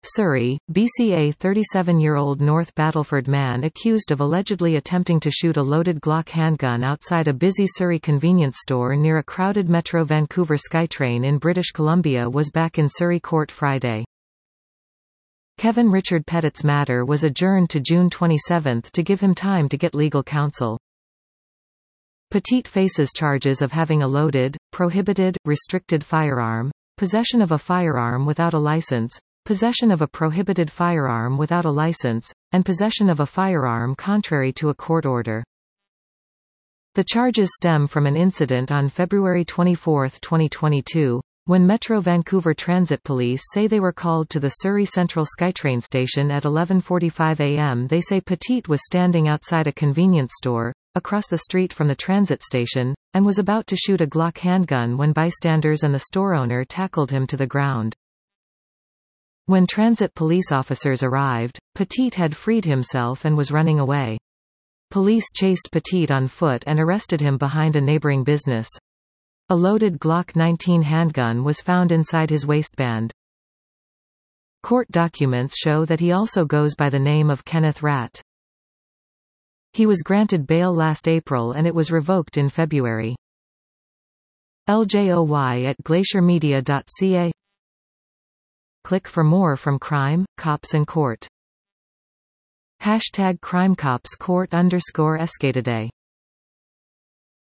Surrey, BCA 37-year-old North Battleford man accused of allegedly attempting to shoot a loaded Glock handgun outside a busy Surrey convenience store near a crowded Metro Vancouver SkyTrain in British Columbia was back in Surrey court Friday. Kevin Richard Pettit's matter was adjourned to June 27 to give him time to get legal counsel. Pettit faces charges of having a loaded, prohibited, restricted firearm, possession of a firearm without a license, possession of a prohibited firearm without a license, and possession of a firearm contrary to a court order. The charges stem from an incident on February 24, 2022, when Metro Vancouver Transit Police say they were called to the Surrey Central SkyTrain station at 11:45 a.m. They say Pettit was standing outside a convenience store, across the street from the transit station, and was about to shoot a Glock handgun when bystanders and the store owner tackled him to the ground. When transit police officers arrived, Pettit had freed himself and was running away. Police chased Pettit on foot and arrested him behind a neighboring business. A loaded Glock 19 handgun was found inside his waistband. Court documents show that he also goes by the name of Kenneth Ratt. He was granted bail last April and it was revoked in February. LJOY@glaciermedia.ca. Click for more from Crime, Cops and Court. #CrimeCopsCourt_Escatoday